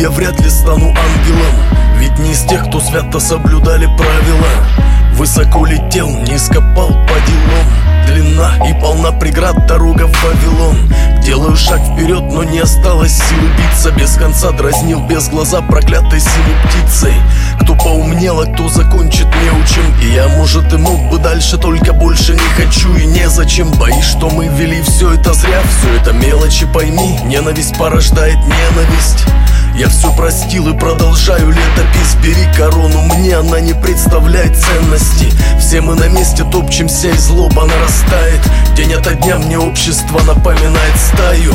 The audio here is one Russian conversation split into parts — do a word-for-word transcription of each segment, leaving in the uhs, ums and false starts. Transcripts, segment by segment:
я вряд ли стану ангелом, ведь не из тех, кто свято соблюдали правила. Высоко летел, низко пал по делам. Длинна и полна преград дорога в Вавилон. Делаю шаг вперед, но не осталось сил биться. Без конца дразнил без глаза проклятой синей птицей. Кто поумнел, а кто закончит неучим. И я, может, и мог бы дальше, только больше не хочу и незачем. Боюсь, что мы вели все это зря, все это мелочи, пойми. Ненависть порождает ненависть. Я все простил и продолжаю летопись. Бери корону, мне она не представляет ценности. Все мы на месте топчемся, и злоба нарастает. День ото дня мне общество напоминает стаю.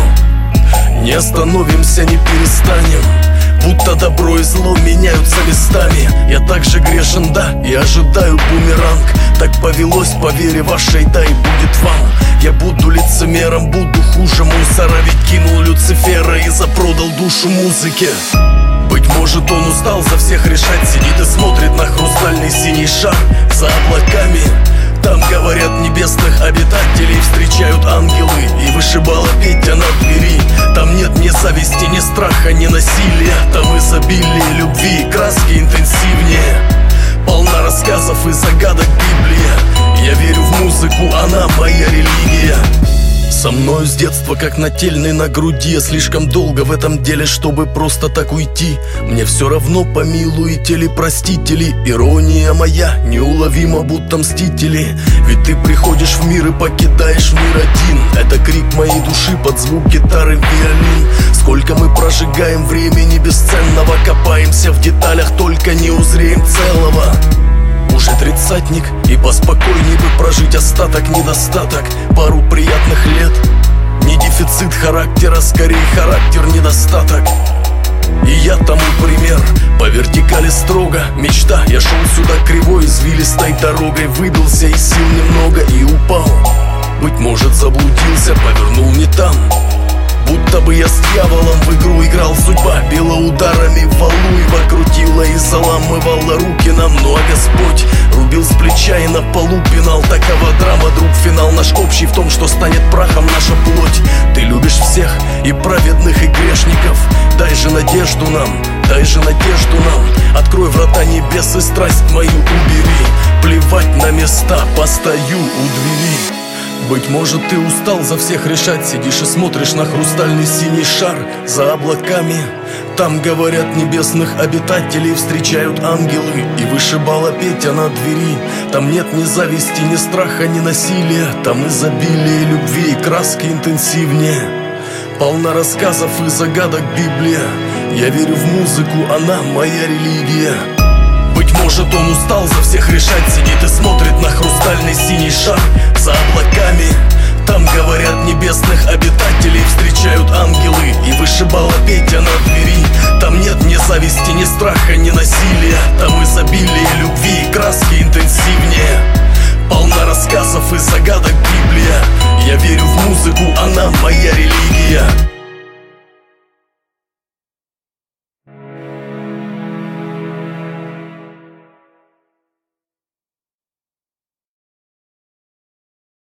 Не остановимся, не перестанем, будто добро и зло меняются местами. Я так же грешен, да, и ожидаю бумеранг. Так повелось по вере вашей, да и будет вам. Я буду лицемером, буду хуже мусора, ведь кинул Люцифера и запродал душу музыке. Быть может, он устал за всех решать, сидит и смотрит на хрустальный синий шар за облаками. Там, говорят, небесных обитателей встречают ангелы, и вышибала Петя на двери. Там нет ни зависти, ни страха, ни насилия. Там изобилие любви и краски интенсивнее. Полна рассказов и загадок Библия. Я верю в музыку, она моя религия. Со мною с детства, как нательный на груди. Я слишком долго в этом деле, чтобы просто так уйти. Мне все равно, помилуете ли, простите ли. Ирония моя неуловима, будто мстители. Ведь ты приходишь в мир и покидаешь мир один. Это крик моей души под звук гитары, виолин. Сколько мы прожигаем времени бесценного, копаемся в деталях, только не узреем целого. Уже тридцатник, и поспокойней бы прожить остаток, недостаток, пару приятных лет. Не дефицит характера, скорее характер недостаток. И я тому пример, по вертикали строго мечта. Я шел сюда кривой, извилистой дорогой, выбился из сил немного и упал. Быть может, заблудился, повернул не там. Будто бы я с дьяволом в игру играл. Судьба била ударами в валу, его крутила и заламывала руки нам. Ну а Господь рубил с плеча и на полу пинал. Такова драма, друг, финал наш общий в том, что станет прахом наша плоть. Ты любишь всех, и праведных, и грешников. Дай же надежду нам, дай же надежду нам. Открой врата небес и страсть мою убери. Плевать на места, постою у двери. Быть может, ты устал за всех решать, сидишь и смотришь на хрустальный синий шар за облаками. Там, говорят, небесных обитателей встречают ангелы, и вышибала Петя на двери. Там нет ни зависти, ни страха, ни насилия. Там изобилие любви и краски интенсивнее. Полна рассказов и загадок Библия. Я верю в музыку, она моя религия. Быть может, он устал за всех решать, сидит и смотрит на хрустальный синий шар за облаками. Там, говорят, небесных обитателей встречают ангелы, и вышибала Петя на двери. Там нет ни зависти, ни страха, ни насилия. Там изобилие любви и краски интенсивнее. Полна рассказов и загадок Библия. Я верю в музыку, она моя религия.